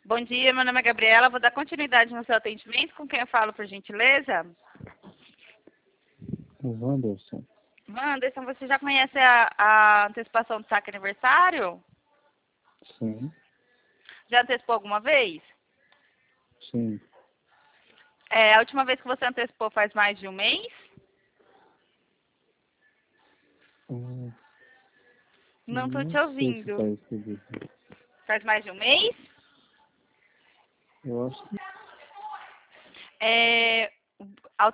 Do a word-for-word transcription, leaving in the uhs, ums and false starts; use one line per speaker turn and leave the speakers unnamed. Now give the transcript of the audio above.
Bom dia, meu nome é Gabriela, vou dar continuidade no seu atendimento. Com quem eu falo, por gentileza?
O Wanderson.
Wanderson, você já conhece a, a antecipação do saque aniversário?
Sim,
Já antecipou alguma vez?
sim.
É, a última vez que você antecipou faz mais de um mês?
Hum,
Não estou te
não sei se
ouvindo.
está escrito.
Faz mais de um mês?
Eu acho que
É, a